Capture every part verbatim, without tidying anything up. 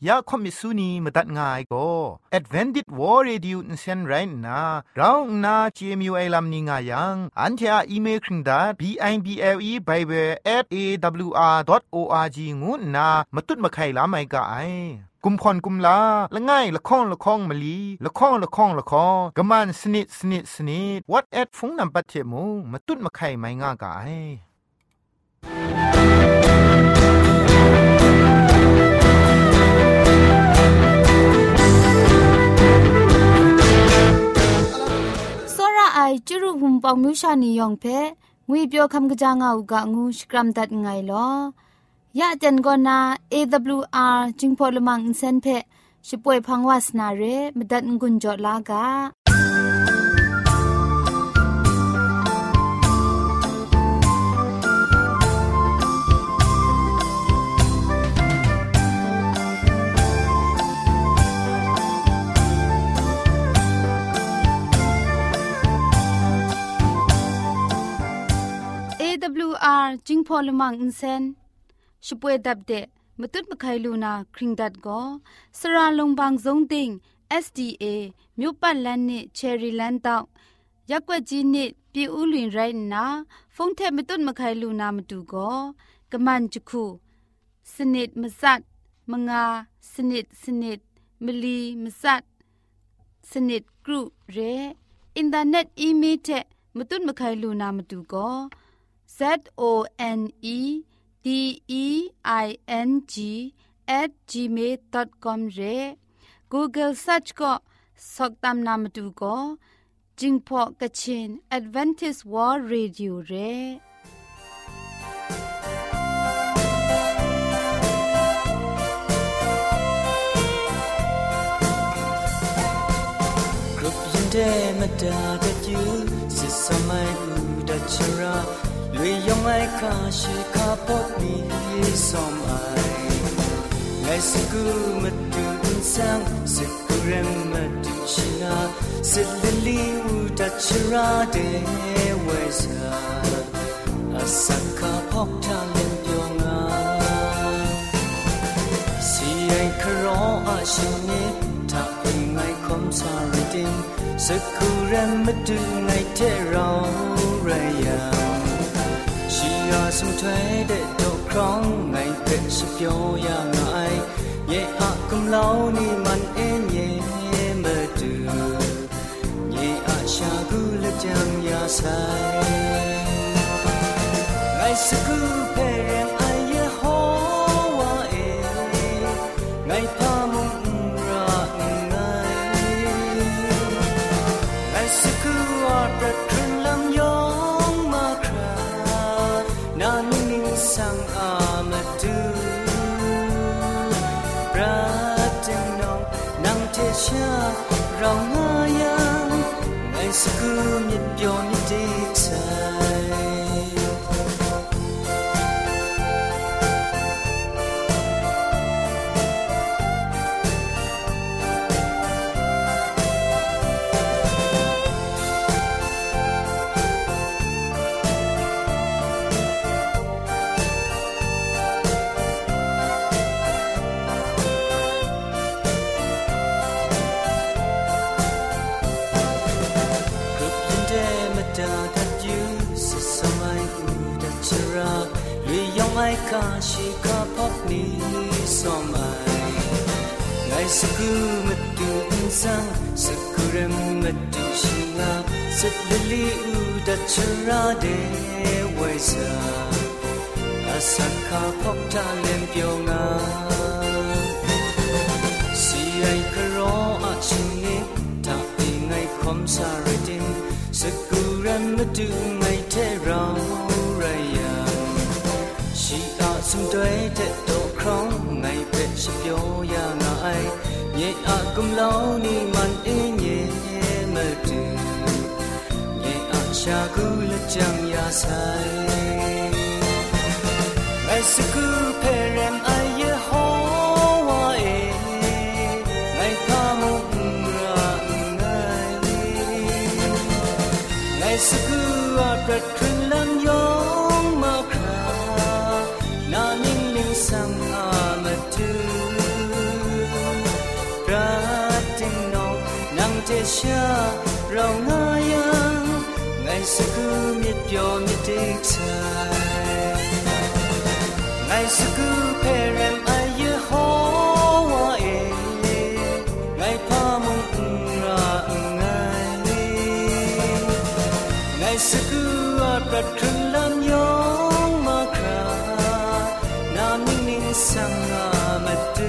ยาคอมิสุนีมาตัดง่ายก็ Advented War Radio นเซนไรน่ะเราหน้า จี เอ็ม ยู ไอ ลำนี้ง่ายังอันที่อ่าอีเมลคิงดา บี ไอ บี แอล อี Bible แอท เอ ดับเบิลยู อาร์ ดอท โอ อาร์ จี งูน่ะมาตุ้ดมาไข่ลาไม่กะไอกุมพรกุมลาละง่ายละข้องละข้องมะลีละข้องละข้องละข้องกะมันสนิดสนิดสนิด What at ฟงนำปัจเจมูมาตุ้ดมาไข่ไม่ง่ากะไอไอจุรุภุมปองมิวชานียองเพงุยเปียวคำกะจางเอากะงูสกรัมดัดไงลอยะจันกอนา เอ ดับเบิลยู อาร์ จิงพอลมังอินเซนเพช่วยพังวาสนาเรมดัดงุนจอลากาเอ ดับเบิลยู อาร์ จิงพอลมังอินเซนช่วยดับเดะมตุดมะไคลูนาคริงดัดก็สระลงบางซงติง เอส ดี เอ မြို့ပတ်လန်းနစ်ချယ်ရီလန်းတောက်ရက်ွက်ကြီးနစ်ပြည်ဦးလွင်ရိုင်းနာဖုန်ထဲမတုတ်မခိုင်လူနာမတူကောကမန်ချခုစနစ်မစတ်မငါစနစ်စနစ်မလီမစတ်စနစ်ဂရုရဲအင်တာနက်အီးမေးလ်မတုတ်မခိုင်လူနာမတူကော Z O N E D E I N G at gmail dot com เร Google search ก็สอกตามนามดูก็จิงพอกะชิน Adventist World Radio เรกรุบยินเดมาดาดัดยูสิสมัยอูดัชราลุยยองไอคาชิคาปอดนี้สอมไอไงสกูมาดูอินซังสกูเรมมาดูชินาสิลลีอูดัชราเดเวซาอาสักคาพอกทาเลนยองอาสีไอคารออาชินิถ้าเป็นไงคอมซาริดินสกูเรมมาดูไงเทเราไรยาสมถวยเด็ดดอกครองไงเป็ดสิบโยยาไงเย่อะกุมเล่านี่มันเอ็นเย่มาดูเย่อะชากุละจังยาใสไงสกุเพเรียงไอเย่ฮอวาเอไงพามุงรักไงไงสกุอาประครึงลำยองมาครานานินิงสังอามาดูปราเจงนองนังเทชาเราหายังไงสกุมิดโยนิดิกไซไอคาชิคาพอกนี้สอมไอไงสกูมาดูอินซังสกูเรมมาดูชิงาสิลลีอูดัชราเดเวซาอาสักคาพอกทาเลมเปียวงาสีไอคารออาชินิถ้าปีไงคอมซาริดินสกูเรมมาดูไงเทเราไรยาชีอาสมด้วยเด็ดดอกครองไงเป็ดชิบโยยาไงเย่อากุมเล่านี่มันเอ็นเย่มาดูเย่อาชากุละจังยาใสไงสกูเพเรมไอเย่ฮอวาเอไงพามุงรักไงไงสกูอาประครึงลำยองมาครานานิ่งนิ่งสังอามาดูชาเราง่ายังไงสักมิดยอมมิดดิกใจไงสักเพรมอายุฮอวาเอไงพามุงราไงไงสักอาปรัดครึ่งลำยองมาคราน้ำนิ่งนิ่งสังอามาดู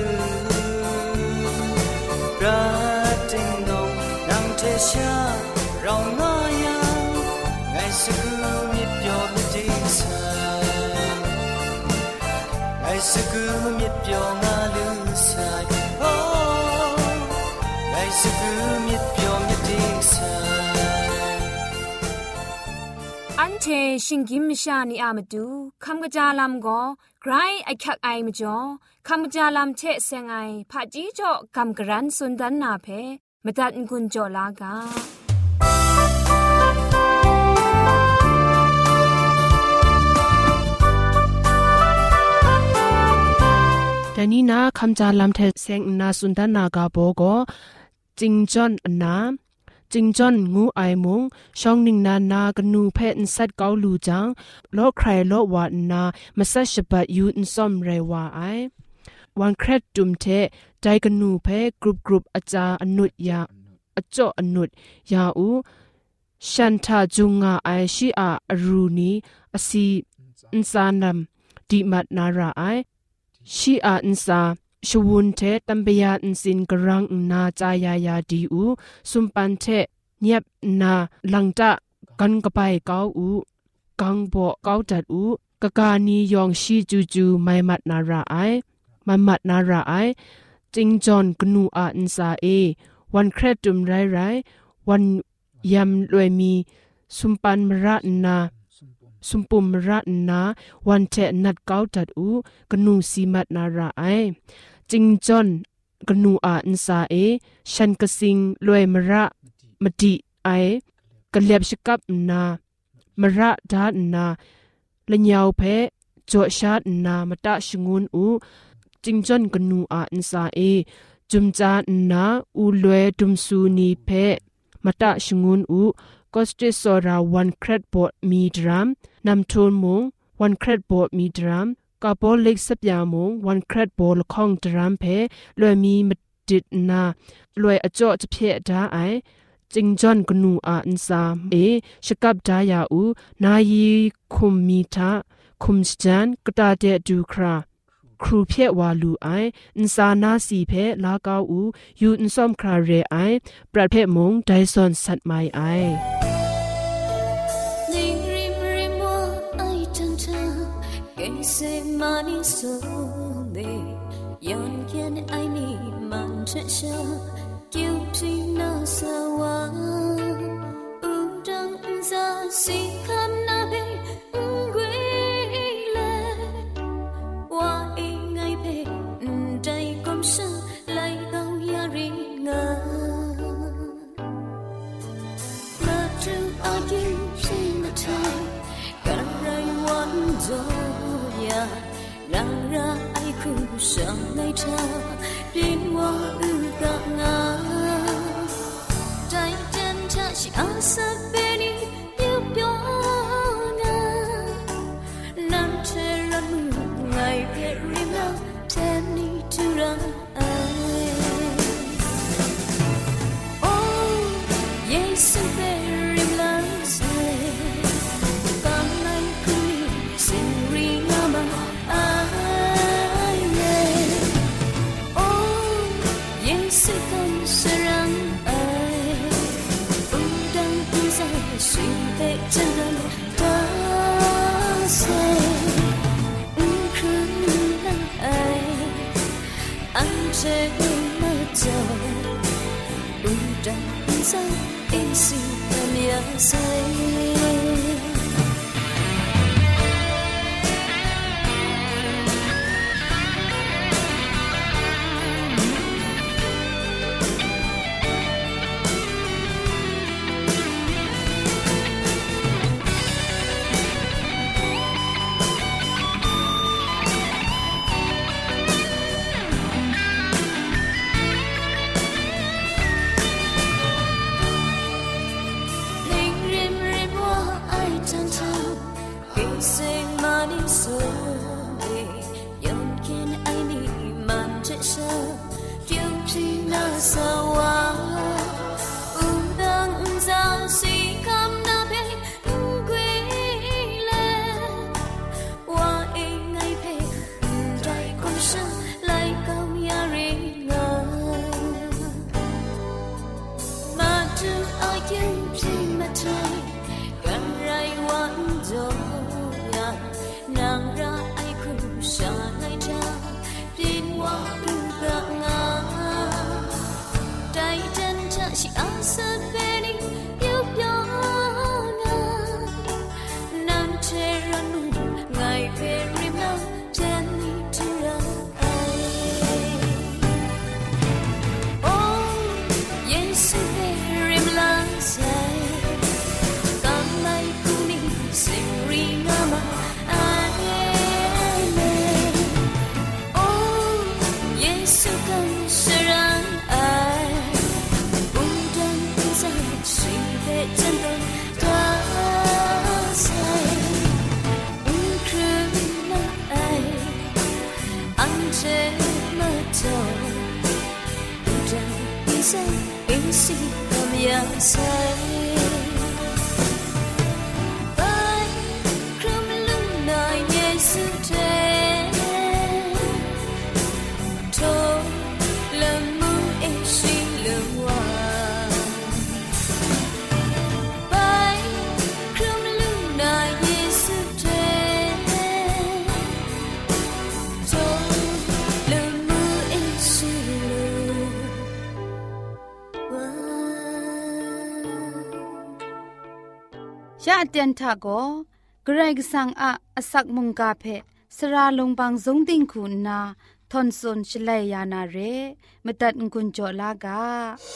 รักจริงนงนังเทชาเราง่ายังไงสักมิดยอมมิดดิกใจไงสักมิดยอมอาลือใส่โอ้ไงสักมิดยอมมิดดิกใจอันเทชิงกิมชานีอามาดูคำกระจาลำก็ไกรไอคักไอมาจ่อคำกระจาลำเชะเซงไอผาจีจ่อคำกระรันสุนดันนาเพมาตัดกุญจ่อลากาแต่นี่นะคำจาลำเทเซงนาสุนดันนากาโบก็จิงจอนนาจิงจอนงูไอมุงช่องนิงนานากนูเพนสัดเกาลูจังโลใครโลวานามาสัชบัดยูนซอมเรวาไอวันแครดจุมเทใจกนูเพกรุบกรุบอาจาอนุดยาอจ่ออนุดยาอูชันทาจุงาไอชีอาอรูนีอซีอินซานัมดิมัดนาราไอชีอาอินซาชวุนเทตัมเปียอินสินกรังนาจายายาดีอูสุมปันเทเนียบนาลังจะกันกะไปเกาอูกังบ่เกาจัดอูกะกานียองชีจูจูไมมัดนาราไอมัมัดนาราไอจิงจอนกนูอาอินซาเอวันแครตุมไรไรวันยำรวยมีสุมปันมระนาสุมปุมระนาวันเทนัดเกาจัดอูกนูสีมัดนาราไอจิงจอนกนูอาอินซาเอฉันกสิงรวยมระมดิไอกะเลียบชกับนามระดานาละยาวเพจ่อชาดนามตะชงุนอูจิงจอนกนูอาอินซาเอจุมจานาอูลวยดุมซูนีเพมตะชงุนอูก็สเตสอราวันแครดบอดมีดรัมนำโทนมงวันแครดบอดมีดรัมกาโปเล็กสับยามงวันแครดบอลข้องดรัมเพลวยมีมดิดนาลวยอจ่อจะเพดาไอจิงจอนกนูอาอินซาเอชกับดายาอูนายีคุมมีทาคุมสจันกตาเดดูคราครูเพียวาลูไออินซานาสีเพลากาอูยูอินซอมคราเรไอปรัดเพมงไดซอนสัตไมไอ Say money so they young can I need man treasure guilty no so one udang za si kam na be ngui le wa ai ngai be dai kom sa lai gao ya ri nga la to argue say the time got right one door让让爱哭上来唱，变我不敢啊。在真正是阿萨贝尼有表啊，难切让路爱别人了，带你突然爱。哦，耶稣被人来追，刚来哭你心里那么。是更是让爱不当不在心被真的打碎不可能爱爱这么久不当不在一心的面碎耶稣更是让爱无端在心被震动打碎，无可能爱安这么久，无端一生一世都没有谁。 ยะเตียนทะโกเกรกสังอะอสักมุงกาเพสราลงบางสงติงคุณนาทอนซนชลัยยานาเรมตัดงุนจอลากา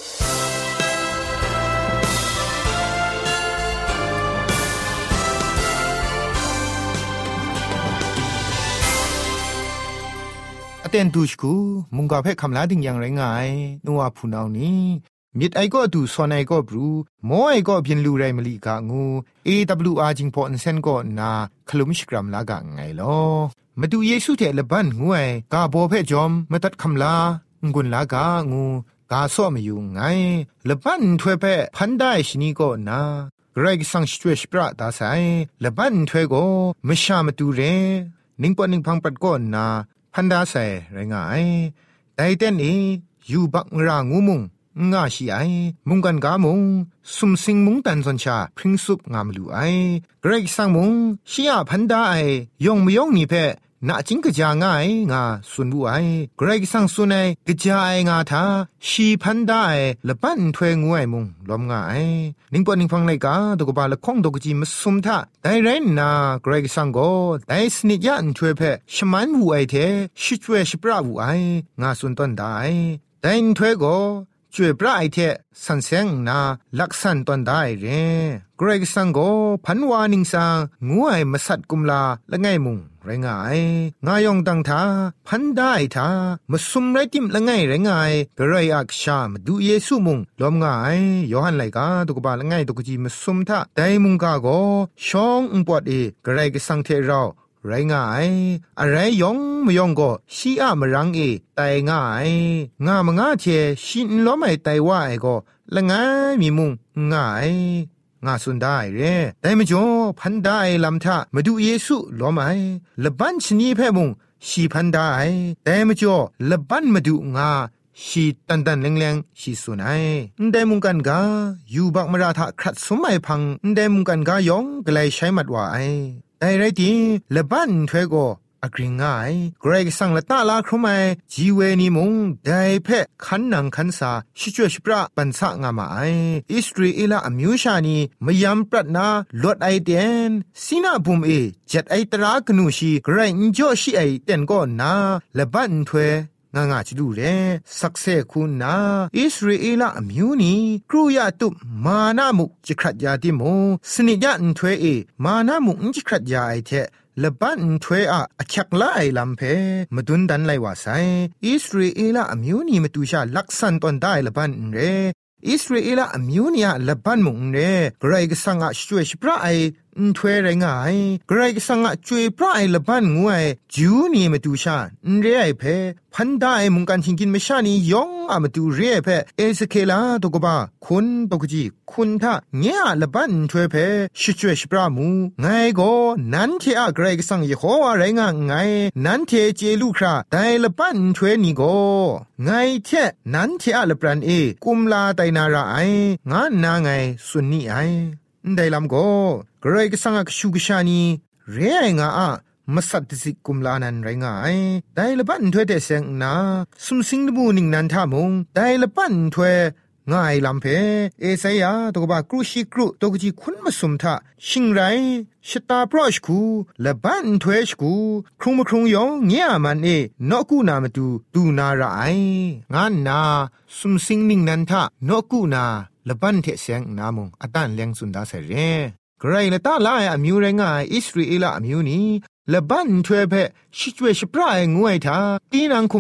อเตนตูชกูมุงกาเพคำลาดิงยังไรงายนัวพูนาวนี้มิดไอก็ดูสอนไอก็บรูมอไอก็เพียนลูไรมลีกางู เอ ดับเบิลยู อาร์ จิงพออันเซนก็นาคลุมชกรัมลากาไงลอมาดูเยซูเทละบันงวยกาโบเพจอมมาตัดคำลางุนลากางูกาซ้อมอยู่ไงละบันถวยเพพันได้ชนีก็นาเกรกสังช่วยสปราตาไซละบันถวยก็ไม่ชามาดูเรนิงปอนิงพังปัดก็นาพันดาไซไรงายแต่เต้นเออยู่บักรางูมุงง่าชีไอมุงกันกามุงสุมสิงมุงตันซอนชาพริ้งซุปงามลูไอเกรกสังมุงชียพันดาไอยองมยองนี่เพนาจิงกะจางายงาสุนบุไอเกรกสังสุนัยกะจายงาทาชีพันดาไอละปันถวยงวยมุงลอมงาไอนิงปอนิงฟังไลกาตกบาละข้องตกจีมสุมทาไดเรนนาเกรกสังโกไดสนิยันถวยเพชมันหูไอเทชิจเวชิปราหูไองาสุนต้นได้ไดนถวยโกช่วยปลาไอเทสันเซงนาลักษันตอนได้เรเกรกสังโกพันวานิงสังงูไอมาสัดกุมลาละไงมุงไรงายงายองตังทาพันได้ทามาสุมไรติมละไงไรงายกระไรอักชามดูเยซูมุงลอมงายยอหันไลกาตุกบาละไงตุกจีมาสุมทาไดมุงกาโกชองอุปอดเอกระไรกสังเทเราไรงายอะไรยองมยองก็ชีอะมรังเอไตง่ายงามงาเชชินล้อไม่ไตว่าไอก็ละงายมีมุงง่ายงาสุนได้เรแต่มจ่อพันได้ลำทามาดูเยซูล้อไม่ละบันชนีแพ่มุงชีพันได้แต่มจ่อละบันมาดูงาชีตันตันแรงๆชีสุนัยได้มุงกันกาอยู่บักมราทะครัดสมัยพังได้มุงกันกายองกลายใช้มัดว่าไอไอ้ไรตีละบันถวยก็อักริงง่ายเกรกสังละตาลาครุไมจีเวนีมุงได้เพะขันนังขันสาชิจวชิปราปันสะงามาไออิสราเอลอมิวชานีมยามปรัดนาลดไอเดนสินาบุมเอจัดไอตรากนูชีเกรนจ่อชีไอเต็นก็นาละบันถวยงางาจิดูเรสักเซคุณนาอิสราเอลอมิวนีครูยาตุมานามุจิครัดยาติโมสนิยะอันถวยเอมานามุจิครัดยาไอเทละบันถวยอะอักละไอลำเพมดุนดันไลว่าไซอิสราเอลอมิวนีมตุชาลักษันตอนได้ละบันเรอิสราเอลอมิวนีอะละบันมุงเรเกรกสังอะช่วยชิปราไอถวยไรงายเกรกสังอะช่วยปราไอละบันงวยจูนีมตุชาเรไอเพพันได้มุงกันทิงกินไม่ชานียองอะมาดูเรเพเอสเคลาตกบาคุณตกจีคุณทะเงียละบันถวยเพชิจวยชิปรามูไงก็นันเทอะเกรกสังยโฮวาไรงาไงนันเทเจลูคราไดละบันถวยนี่ก็ไงเทนันเทอะละปรันเอกุมลาไตนาราไองานาไงสุนนี่ไอได้ลำก็เกรกสังกชูกชานีเรงาอะมาสัตติสิกุมลานันไรงายได้ละบันถวยเตเซงนาสุมสิงดบูนิงนันทามงได้ละบันถวยง่ายลำเพเอไซยาตกบากรุชิกรุตกจีคุณมาสุมทะชิงไรชตาพรอชคูละบันถวยชคูครุงมครุงยองเงียมันเอนอกูนามาดูดูนาระไองานนาสุมสิงนิงนันทะนอกูนาละบันเทเซงนามงอตันเลียงสุนดาเสเรไกรละตาลายอมิวไรงายอิสราเอลอมิวนีละบันถวยเพชิจวยชิปรายงวยทาตีนังคุมเพ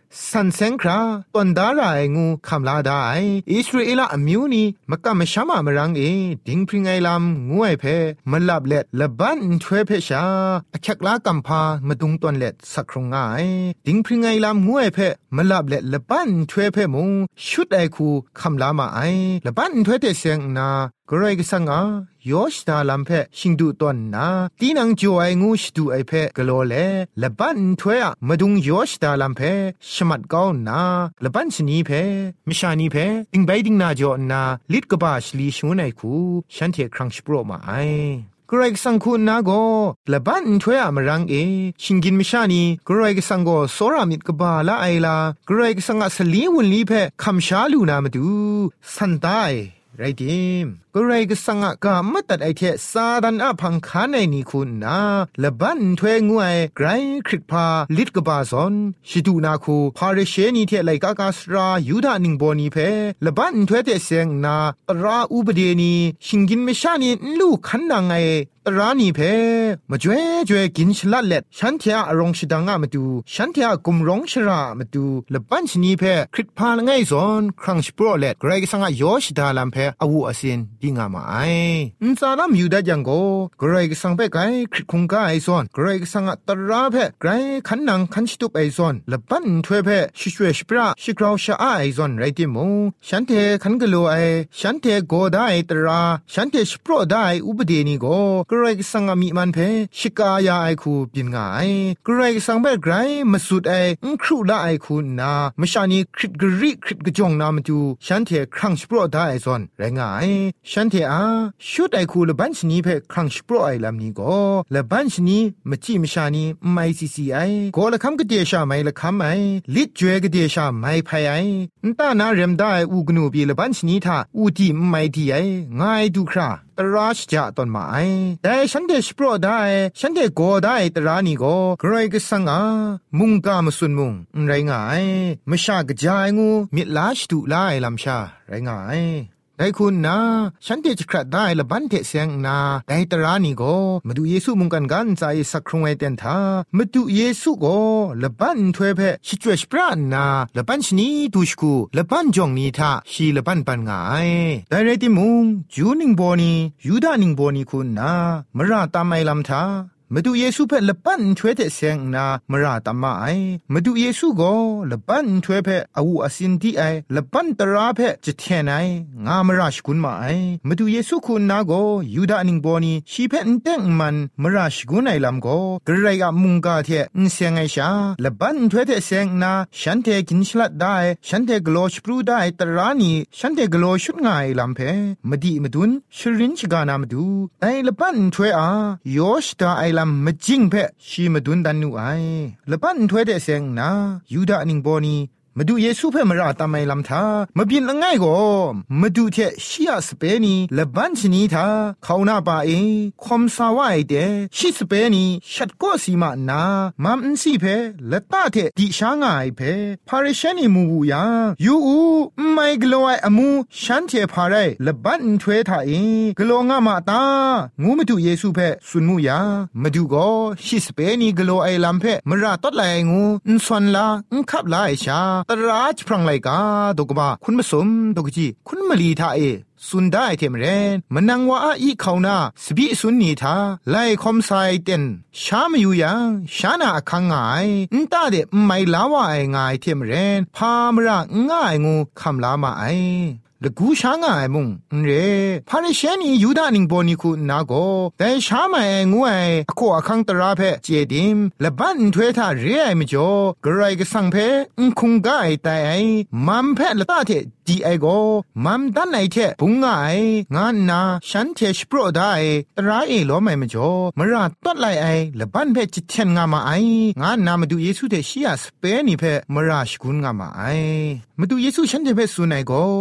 สันเซงคราตอนดาราไองูคำลาได้อิสราเอลอมิวนีมกะมะชามามรังเอดิงพริงไอลำงูไอเพมะลับเล็ดละบันถวยเพชาอะคักลากัมพามะดุงตอนเล็ดสักครงง่ายดิงพริงไอลำงูไอเพมะลับเล็ดละบันถวยเพมุงชุดไอคูคำลามาไอละบันถวยเตเซงนากรายกสังอายอชดาลัมเพชิงดูตอนนาตีนังจวยงูชดูไอเพกโลเลละบันถวยอะมะดุงยอชดาลัมเพชมัดก้าวนาละบันชนีเพมิชานีเพดิงไบดิงนาจอนาลิดกบาชลีชวนไอคูฉันเทครังสโปรมาไอกรายสังคุณนาโกละบันถวยอะมรังเอชิงกินมิชานีกรายสังโกโซรามิดกบาละไอลากรายสังอะสลีวุนลีเพคัมชาลูนามาดูสันตายไรดิมก็ไรก็สังกะมัดตัดไอเทซาดันอะพังคาในนี่คุณนะละบันถวยงวยไกรคริกพาลิดกบาซอนชิดูนาคูพาเรเชนีเทไลกากาสรายูดานิงโบนีเพละบันถวยเตเซงนาตราอุบเดนีชิงกินเมชานีลูกขันนังไอตรานีเพมาจ่วยจ่วยกินฉลัดเล็ดฉันเทียอารมณ์ชดังอะมาดูฉันเทียกุมร้องชรามาดูละบันชนีเพคริกพาไงซอนครั้งสโปรเล็ดไกรก็สังอะยอชดาลัมเพอวูอสินดิงามาไออินซาลามยูดาจังโกไกรก็สังเปไกคริกคงกาไอซอนไกรก็สังอะตราเพไกรขันนังขันชิตุปไอซอนละบันถวยเพชิชเวชปราชิกราวชาไอซอนไรติมงฉันเทขันกะโลไอฉันเทโกได้ตราฉันเทสโปรได้อุบเดนีโกไกรก็สังอะมีมันเพชิกายาไอคูปินงายไกรก็สังเปไกรมะสุดไออุครุละไอคูนามะชานีคริกกริคริกกจงนามาดูฉันเทครั้งสโปรได้ไอซอนไรงายฉันเทอาชุดไอคูละบันชนีเพครั้งสโปรไอลำนี้ก็ละบันชนีมะจิมชานีไม่ซีซีไอก็ละคำกะเดชาไม่ละคำไอลิดจวยกะเดชาไม่ไพไออนตานาเรมได้อูกนูบีละบันชนีทาอูดีไม่ดีไอง่ายดูคราตราชจะตอนมาไอแต่ฉันเดชโปรได้ฉันเดโกได้ตรานี่ก็ใครก็สังอามุงกามสุนมุงไรงายมชากจายงูมิลาชตุลายลำชาไรงายได้คุณนะฉันเดชครัดได้ละบันเทเสียงนาได้ตรานี่ก็มาดูเยซูมุงกันกันใจสักครงไอเตนทามาดูเยซูก็ละบันถวยเพชิจวชปรานาละบันชนีดูชกูละบันจงนีทาชีละบันปันงายได้เรติมุงจูนิงโบนียูดานิงโบนีคุณนะมราตามไอลำทามาดูเยซูเพ่ละปันถวยเตเสียงนามราตมาไอมาดูเยซูก็ละปันถวยเพ่อาวูอสินดีไอละปันตราเพ่จะเทนไองามราชกุนมาไอมาดูเยซูคุณนาก็ยูดานิงบอนีชีเพ่นเต็งมันมราชกุนไอลำก็กระไรกับมุงกาเทนเสียงไอชาละปันถวยเตเสียงนาฉันเทกินฉลัดได้ฉันเทกโลชปรูได้ตรานีฉันเทกโลชุดง่ายลำเพ่มาดีมาดุนชรินชกานามาดูไอละปันถวยอายอชตาไอลำมจิงเพชีมาดุนดันนูไอละปันถวยเดเซงนายูดานิงบอนีมาดูเยซูเพ่มราตามไอลำทามาบินละง่ายก็มาดูเทชียสเปนีละบันชนีทาเขาหน้าป่าเอคอมสาวายเดชิสเปนีชัดก็สีมานามัมสีเพละตาเทดิช้างายเพพาริเชนีมูบูยายูอูไม่กลัวไอมูฉันเทพาไรละบันถวยทาเอกลัวงามาตางูมาดูเยซูเพ่สุนมูยามาดูก็ชิสเปนีกลัวไอลำเพมราตดไลงูอุนสวนลาอุนขับลาไอชาตราชพรังไลกาดกบาคุณผสมดกจีคุณมลีทาเอสุนได้เทมเรนมันนังว่าอีเขานาสบิสุนนีทาไลคอมไซเต็นชามอยู่ยังชานาคังไงอินตาเดไม่ลาวาไอไงเทมเรนพามระง่ายงูคำลามาไอละกูช้างไอมุงเรพาริเชนียูดานิงบอนีคูนาโกแต่ช้ามาไองูไออโคอคังตราเพเจดิมละบันถวยทาเรไอมจ่อกระไรก็สังเพอุคุงกาไอแต่ไอมัมเพละตาเทดีไอโกมัมดันไอเทปุงไองานนาฉันเทสโปรได้ตราเอล้อไม่มจ่อมราตัดไลไอละบันเพจิเทนงามาไองานนามาดูเยซูเทชียสเปนีเพมราชกุนงามาไอมาดูเยซูฉันเทเพสุนัยโกโคค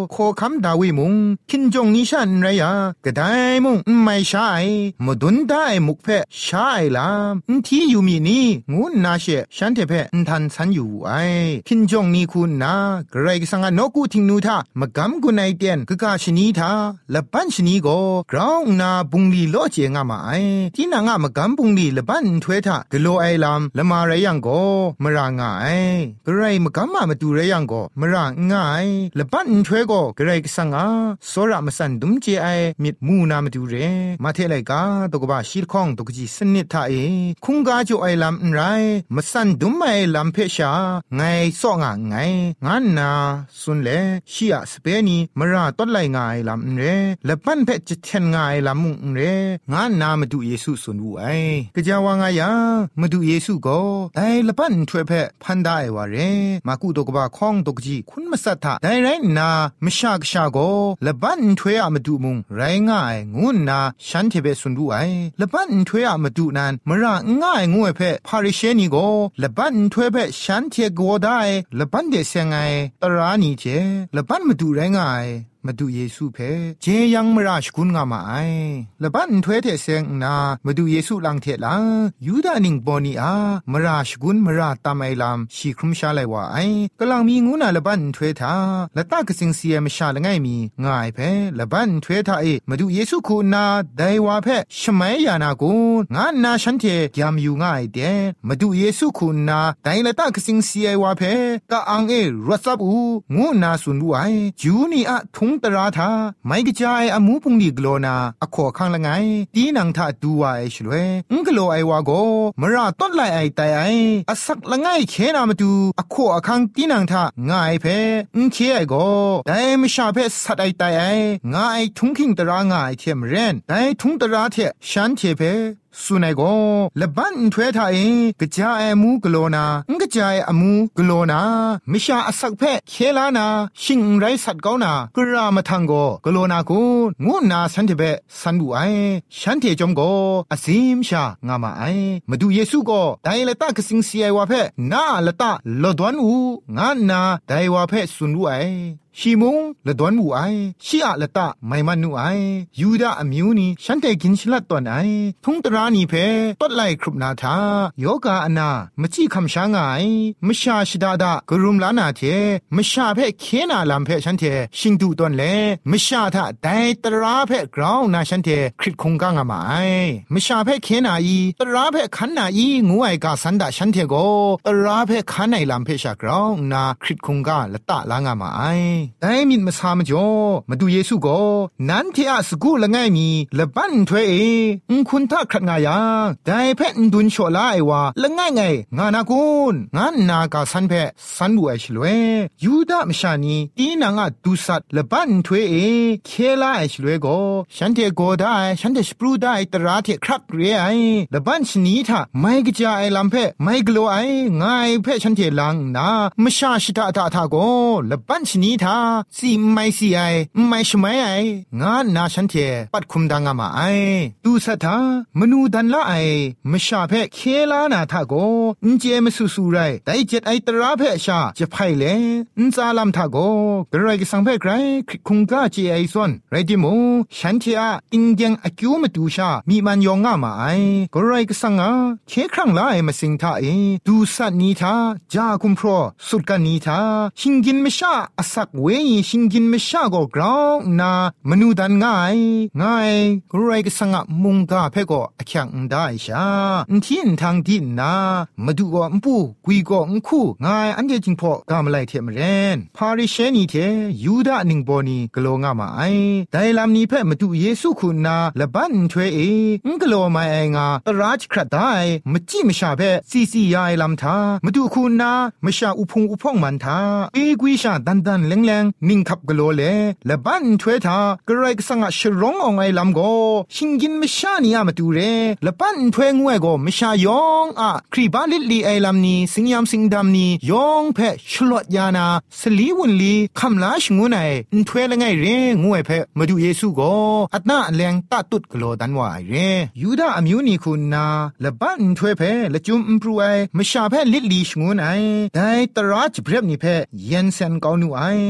ำดาวิมุงคินจงนิชันไรยากระไดมุงไม่ใช่มดุนได้มุกเพใช่ลามที่อยู่มีนี่งูนาเชฉันเทเพทันสันอยู่ไอคินจงนี่คุณนากระไรก็สังนกูทิงนูทามากำกุนไอเตียนกะกาชนีทาละปันชนีโกกราวนาบุงลีโลเจงามาไอที่นางามากำบุงลีละปันถวยทากะโลไอลามละมาไรยังโกมรางาไอกระไรมากำมามาดูไรยังโกมรางาไอละปันถวยโกกระไรก็สังอาโซระมาสันดุมเจไอมิดมูนามาดูเรมาเทไลกาตกบาชิลข้องตกจีสนิทาเอคุงกาจูไอลามไรมาสันดุมไอลามเพชาไงซ่องาไงงานนาสุนเลชีอะสเปนีมราต้นไลงายลำเรและปั้นเพชจะเทนงายลำมุงเรงานนามาดูเยซูสุนวูไอกะจาวางายามาดูเยซูก็ได้ละปั้นช่วยเพพันได้ว่าเรมากูตกบาข้องตกจีคุณมาสัทธาได้ไรนามชากชาโกละปั้นช่วยอะมาดูมุงไรง่ายงูนาฉันเทเบสุนวูไอละปั้นช่วยอะมาดูนันมราง่ายงูเพพาริเชนีโกละปั้นช่วยเพฉันเทโกได้ละปั้นเดเซงไงตรานีเจละปั้นมาดูไรง่ายมาดูเยซูเพเจยังมราชกุนงามาไอละบันถวยเทเซงนามาดูเยซูลังเทลายูดานิงปอนีอามราชกุนมราตามไอลามชีครุมชาไลว่าไอกำลังมีงูนาละบันถวยทาละตากสิงเสียมชาละไงมีง่ายเพละบันถวยทาเอมาดูเยซูคูนาไดว่าเพชมัยยานากุนงานนาฉันเทยามอยู่ง่ายเดมาดูเยซูคูนาไดละตากสิงเสียว่าเพกะอังเอรัสบูงูนาสุนรูไอจูนีอะทุงตราทาไม่กระจายอมูพุงดีกโลนาอขอข้างละไงตีนังทาดูไอชลเวงกโลไอวาโกมราต้นไลไอตายไออสักละไงเคนามาดูอขอข้างตีนังทาง่ายเพงเคไอโกได้ไม่ชาเพสัดไอตายไอง่ายทุงคิงตราง่ายเทียมเรนได้ทุงตราเทฉันเทเพสุนัยโกละบันถวยทาเอกระจายอมูกโลนากระจายอมูกโลนามิชาอสักเพเคลานาชิงไรสัตเกานากรามาทังโกกโลนากูงูนาสันเทเบสันบุไอฉันเทจอมโกอซิมชางามาไอมาดูเยซูโกไดละตากสิงเสียวาเพนาละตาลดวนอูงานนาไดวาเพสุนดูไอชีมุงละดวนบูไอชีอะละตะไมมันนูไอยูดาอมิวนีฉันเตกินชลัดตอนไอทุงตรานีเพต้นไลครุบนาทาโยกาอนามจีคำช้างไอมชาชิดาดากรุมลานาเทมชาเพเคนาลามเพฉันเทชิงดูตอนเลมชาทะไดตราเพกราวนาฉันเทคริตคงกางามาไอมชาเพเคนาอีตราเพขันนาอีงูไอกาสันดาฉันเทโกตราเพขันไอลามเพชากราวนาคริตคงกาละตะลางามาไอได้มิดมาสามจ่อมาดูเยซูก็นั้นที่อาสกูละไงมีละบันถวยเออุคุณทักขัดงายาได้เพนดุนโชลาไอวาละไงไงงานากุนงานนากาสันเพสันดูไอชลเวยูดามชานีตีนางาดูสัตละบันถวยเอเคลาไอชลเวก็ฉันเทโกได้ฉันเทสปรูได้ตราเทครักเรไอละบันชนีทาไม่กจายลำเพไม่กลัวไองายเพฉันเทลังนามชาชิตาตาทาโกละบันชนีทาซีไม่ซีไอไม่ชไม่ไองานนาฉันเทปัดคุมดังอามาไอดูสัทธามนูดันละไอมชาเพเคลานาทาโกอินเจมสุสุไรแต่เจ็ดไอตราเพชาจะไพ่เลอินซาลามทาโกกระไรก็สังเพไกรคริคุงกาเจไอซอนไรดิโมฉันเทอะอิงยังอคิวมาดูชามีมันยองอามาไอกระไรก็สังอาเคครั้งละไอมาสิงทาเอดูสัตนีทาจาคุมพรสุดกันนีทาชิงกินมชาอสักเวชิงกินมชาโกกราวนา มนูดันง่ายง่ายกรายกสังะมุงกาเพก็อคังได้ชาที่ทางดินนามาดูก็มปูกุยก็มคู่ง่ายอันเดียจิงพอกามไลเทมเรนพาริเชนีเทยูดานิงบอนีกโลงามาไอไดลามนี้เพมาดูเยซูคุณนาละบันทเวเองกโลมาไองาตราจครัดได้มจิมชาเพซีซียายลำทามาดูคุณนามชาอุพงอุพองมันทาเอกุยชาดันดันแรงแรงนิ่งขับกโลเลละบันทเวทากรายกสังะชร้องอองไอลำโกชิงกินมชานียามาดูเรละบันทเวงวยโกมชายองอะครีบาลิลีไอลำนี้สิงยามสิงดำนี้ยองเพชลวดยานาสลีวุนลีคำลาชงูไนทเวละไงเรงวยเพมาดูเยซูโกอัตนาแรงตาตุดกโลดันวายเรยูดาอมิวนีคุณนาละบันทเวเพละจุมอิมพรูไอมชาเพลิลีชงูไนได้ตราจเบรบนี่เพเย็นเซนกาวนูไอ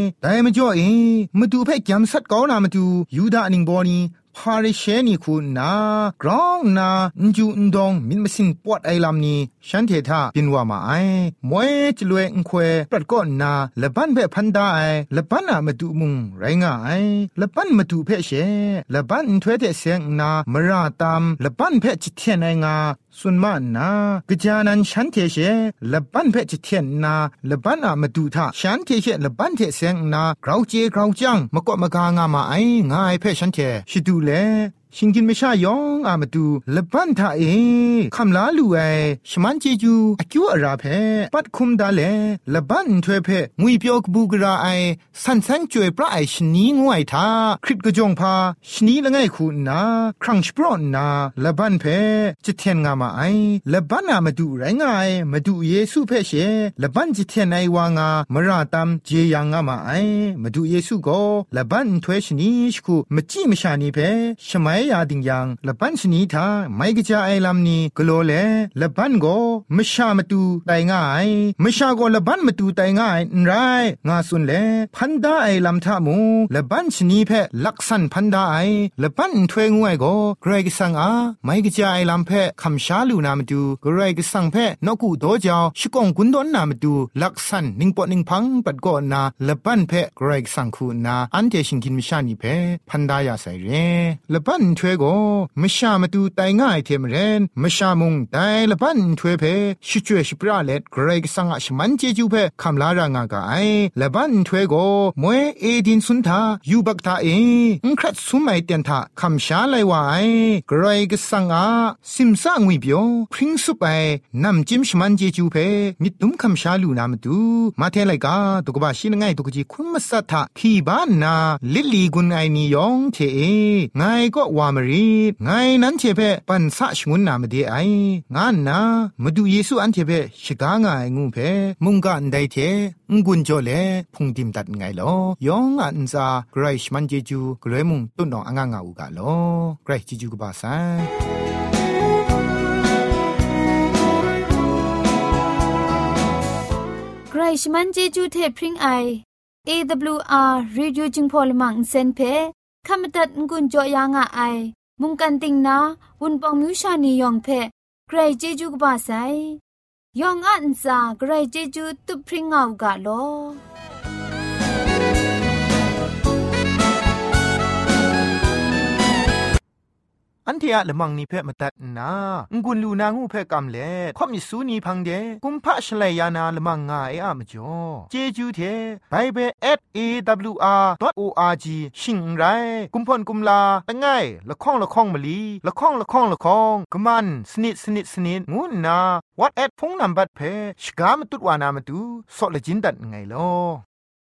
แต่มาจ่อเอมาดูเพ่แกมสัดก้าวนามาดูยูดานิงบอนีพาริเชนีคุณนากรองนาอุจูอุดงมินมาสินปวดไอลำนี้ฉันเทธาปินว่ามาไอมวยจลวยอุควยปรัดก้อนนาละบันเพ่พันดาไอละบันนามาดูมุงไรงาไอละบันมาดูเพ่เชละบันถ้วยเทเสียงนามราตามละบันเพ่จิตเทียนไองาสุนมานากจานันฉันเทเชละบันเพ่จิตเทียนนาละบันนามาดูท่าฉันเทเชละบันเทเสียงนากราวเจกราวจังมากวมากางามาไองาไอเพ่ฉันเทชิดูเลชิงกินไม่ใช่ยองอามาดูละบันท่าเอคำลาลูไอชมันเจจูอากิวอาราเพปัดคุมดาเลละบันถวยเพงุยเปียวกบูกราไอสันแสงจวยพระไอชนีงวยท่าคริตกจงพาชนีละไงคูนาครั้งสปรอนนาละบันเพจิเทียนงามาไอละบันนามาดูไรงายมาดูเยซูเพเชละบันจิเทียนไอวางามราตามเจยังงามาไอมาดูเยซูก็ละบันถวยชนีชคูมจิมชานีเพชมัยยาดิงยังละบันชนีทาไม่กะจาไอลำนี้กโลเลละบันโกมชามาตูไตง่ายมชาโกละบันมาตูไตง่ายไรงาสุนเลพันดาไอลำทามูละบันชนีเพลักษันพันดาไอละบันถวยงวยโกเกรกสังอาไม่กะจาไอลำเพคำชาลูนามาตูเกรกสังเพนกูโดจาวชิกงกุนดอนนามาตูลักษันนิงปอนิงพังปัดโกนาละบันเพเกรกสังคูนาอันเจชิงกินมชานีเพพันดายาใส่เรละบันถวยโกมชามาตูไตง่ายเทมเรนมชามุงไตละบันถวยเพชิจวยชิปราเลเกรกสังอาชมันเจจูเพคำลารางากาไอละบันถวยโกมวยเอดินสุนทายูบักทาเออุครัดสุมัยเตียนทาคำชาไลวาไอเกรกสังอาซิมซางวิเปียวพริ้งสุไปนำจิมชมันเจจูเพมิตุมคำชาลูนามาตูมาเทไลกาตุกบาชินง่ายตุกจีคุมมัสทะขีบ้านนาลิลีกุนไอนิยองเทเอไงก็วามรีไงนั้นเทเพปันสะชงุนนามเดไองานนามาดูเยซูอันเทเพชิกางายงูเพมุงกันไดเทงกุนโจเลพุงติมตัดไงลอยองอันซาไกรชมันเจจูไกรมุงตุนนองอ่างงาอูกาลอไกรจิจูกบาไซไกรชมันเจจูเทพริงไอ เอ ดับเบิลยู อาร์ Radio จิงพอลมังเซนเพขมตัดงุนจ่อยางอ้ายมุงกันติงนาวุนปองมิวชานียองเพไกรเจจูกบาไซยองอันซาไกรเจจูตุพริงเอากาโลอันเทียละมังนิเพ่มาตัดนางุนลูนางูเพ่กำเล่ข่อมิสูนีพังเดกุมพะชเลยานาละมังงาเออะมจ่อเจจูเทไบเบิล เอท เอ ดับเบิลยู อาร์ ดอท โอ อาร์ จี ชิงไรกุมพ่นกุมลาตะไงละข้องละข้องมะลีละข้องละข้องละข้องกะมันสนิดสนิดสนิดงูนาวัดแอดพงนัมบัดเพชกามตุดวานามตุสอเลจินดัดไงลอ